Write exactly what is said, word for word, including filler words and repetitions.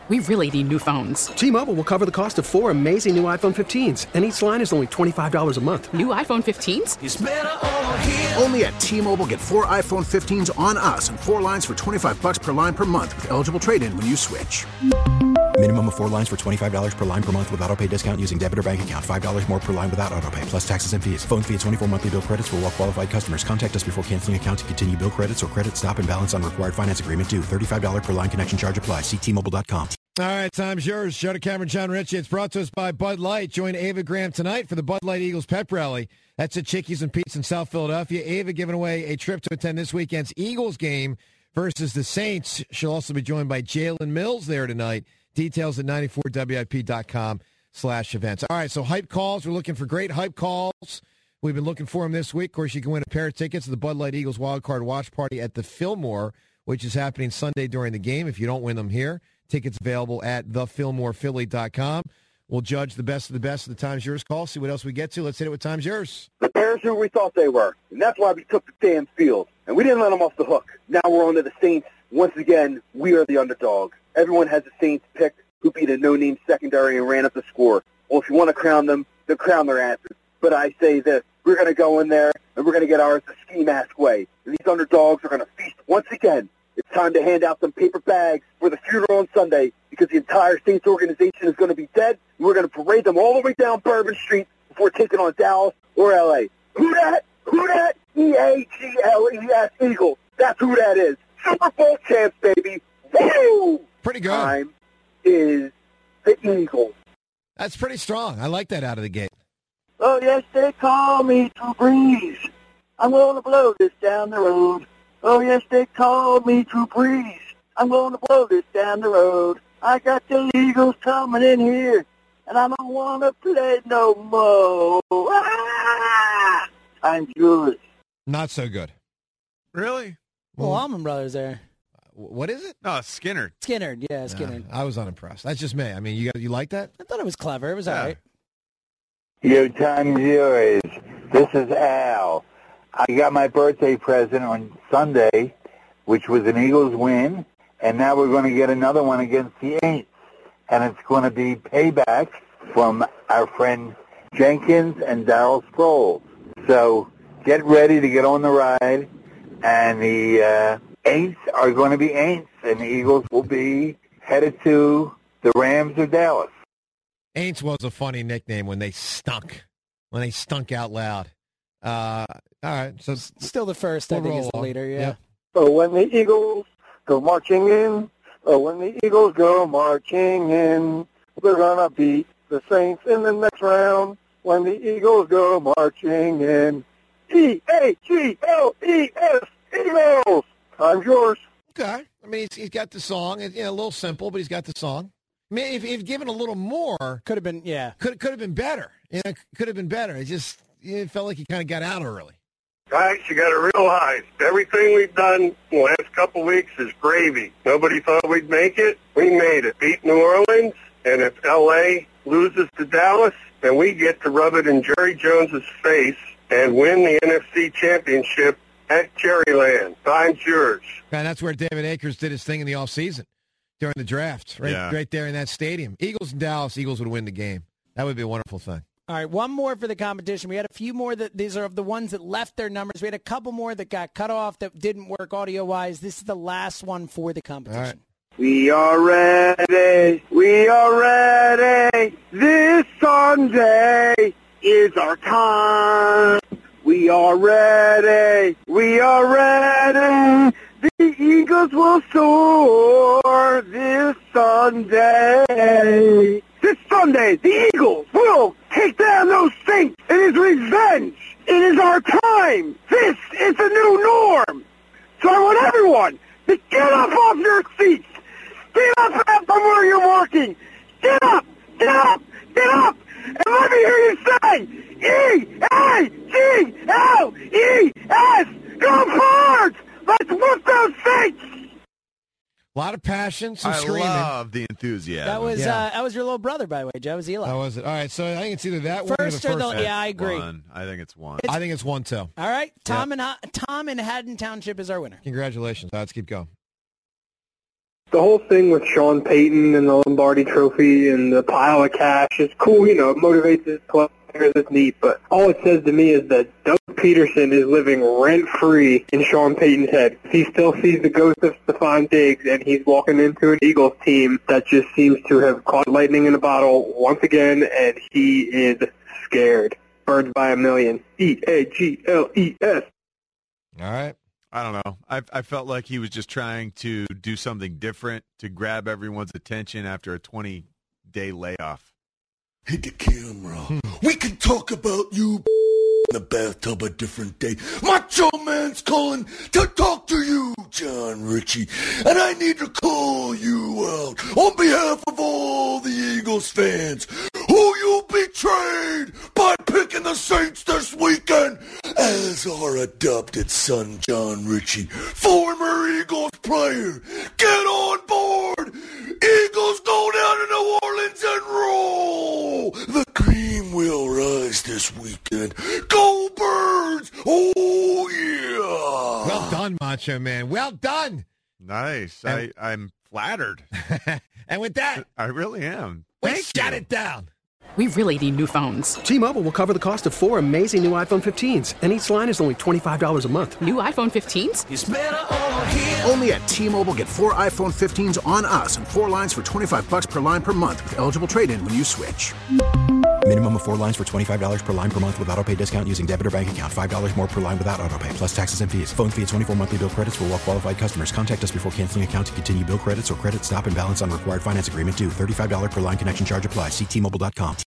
we really need new phones. T-Mobile will cover the cost of four amazing new iPhone fifteens, and each line is only twenty-five dollars a month. New iPhone fifteens? It's better over here. Only at T-Mobile, get four iPhone fifteens on us and four lines for twenty-five dollars per line per month with eligible trade-in when you switch. Minimum of four lines for twenty-five dollars per line per month with autopay discount using debit or bank account. five dollars more per line without autopay, plus taxes and fees. Phone fee at twenty-four monthly bill credits for well-qualified customers. Contact us before canceling account to continue bill credits or credit stop and balance on required finance agreement due. thirty-five dollars per line connection charge applies. See T Mobile dot com. All right, time's yours. Joe Cameron, John Ritchie. It's brought to us by Bud Light. Join Ava Graham tonight for the Bud Light Eagles Pep Rally. That's at Chickies and Pete's in South Philadelphia. Ava giving away a trip to attend this weekend's Eagles game versus the Saints. She'll also be joined by Jalen Mills there tonight. Details at ninety-four W I P dot com slash events. All right, so hype calls. We're looking for great hype calls. We've been looking for them this week. Of course, you can win a pair of tickets to the Bud Light Eagles Wild Card Watch Party at the Fillmore, which is happening Sunday during the game. If you don't win them here, tickets available at the fillmore philly dot com. We'll judge the best of the best of the Time's Yours call, see what else we get to. Let's hit it with Time's Yours. The Bears who we thought they were, and that's why we took the damn field. And we didn't let them off the hook. Now we're on to the Saints. Once again, we are the underdog. Everyone has the Saints picked, who beat a no-name secondary and ran up the score. Well, if you want to crown them, then crown their asses. But I say this, we're going to go in there, and we're going to get ours the ski-mask way. And these underdogs are going to feast once again. It's time to hand out some paper bags for the funeral on Sunday because the entire Saints organization is going to be dead, and we're going to parade them all the way down Bourbon Street before taking on Dallas or L A. Who that? Who that? E A G L E S, Eagles. That's who that is. Super Bowl champs, baby. Woo! Pretty good. Time is the Eagles. That's pretty strong. I like that out of the gate. Oh, yes, they call me Drew Brees. I'm going to blow this down the road. Oh, yes, they call me Drew Brees. I'm going to blow this down the road. I got the Eagles coming in here, and I don't want to play no more. Ah! I'm yours. Not so good. Really? Well, Allman Brothers there. What is it? No, Skinner. Skinner, yeah, Skinner. No, I was unimpressed. That's just me. I mean, you got you like that? I thought it was clever. It was Yeah. all right. Your time's yours. This is Al. I got my birthday present on Sunday, which was an Eagles win, and now we're going to get another one against the Saints, and it's going to be payback from our friend Jenkins and Darryl Sproles. So get ready to get on the ride, and the uh, Aints are going to be Aints, and the Eagles will be headed to the Rams or Dallas. Aints was a funny nickname when they stunk, when they stunk out loud. Uh, all right, so Still the first, we'll I think, roll is the along. leader, yeah. Yep. Oh, when the Eagles go marching in, oh, when the Eagles go marching in, we're going to beat the Saints in the next round. When the Eagles go marching in, E A G L E S, Eagles. Time's yours. Okay. I mean, he's, he's got the song. It's, you know, a little simple, but he's got the song. I mean, if he'd given a little more, Could have been, yeah. could could have been better. You know, could have been better. It just it felt like he kind of got out early. Guys, you got to realize everything we've done the last couple weeks is gravy. Nobody thought we'd make it. We made it. Beat New Orleans, and if L A loses to Dallas, then we get to rub it in Jerry Jones's face and win the N F C Championship at Cherryland. Time's yours. And that's where David Akers did his thing in the offseason during the draft, right, Yeah. right there in that stadium. Eagles and Dallas, Eagles would win the game. That would be a wonderful thing. All right, one more for the competition. We had a few more that these are of the ones that left their numbers. We had a couple more that got cut off that didn't work audio-wise. This is the last one for the competition. All right. We are ready. We are ready. This Sunday is our time. We are ready. We are ready. The Eagles will soar this Sunday. This Sunday, the Eagles will take down those Saints. It is revenge. It is our time. This is the new norm. So I want everyone to get up off your seats. Get up from where you're working. Get up. Get up. Get up. And let me hear you say, E A G L E S. Go Cards. Let's whoop those Saints. A lot of passion, some I screaming. love the enthusiasm. That was Yeah. uh, that was your little brother, by the way, Joe. It was Eli. How was it? All right, so I think it's either that one or the First first or the, one. yeah, I agree. One. I think it's one. I think it's one, too. All right, Tom and Ha- Tom in Haddon Township is our winner. Congratulations. Let's keep going. The whole thing with Sean Payton and the Lombardi Trophy and the pile of cash is cool. You know, it motivates his players. It's neat. But all it says to me is that Doug Peterson is living rent-free in Sean Payton's head. He still sees the ghost of Stephon Diggs, and he's walking into an Eagles team that just seems to have caught lightning in a bottle once again, and he is scared. Birds by a million. E A G L E S. All right. I don't know. I I felt like he was just trying to do something different to grab everyone's attention after a twenty-day layoff. Hit the camera. We can talk about you in the bathtub a different day. Macho Man's calling to talk to you, John Ritchie. And I need to call you out on behalf of all the Eagles fans who you betrayed by picking the Saints this weekend as our adopted son, John Ritchie, former Eagles player. Get on board! Eagles go down to New Orleans and roll! The cream will rise this weekend. Go Birds! Oh, yeah! Well done, Macho Man. Well done. Nice. And- I, I'm flattered. And with that, I really am. we Thank shut you. it down. We really need new phones. T-Mobile will cover the cost of four amazing new iPhone fifteens, and each line is only twenty-five dollars a month. New iPhone fifteens? It's better over here. Only at T-Mobile, get four iPhone fifteens on us and four lines for twenty-five bucks per line per month with eligible trade-in when you switch. Minimum of four lines for twenty-five dollars per line per month with autopay discount using debit or bank account. five dollars more per line without autopay, plus taxes and fees. Phone fee at twenty-four monthly bill credits for well-qualified customers. Contact us before canceling account to continue bill credits or credit stop and balance on required finance agreement due. thirty-five dollars per line connection charge applies. See T Mobile dot com.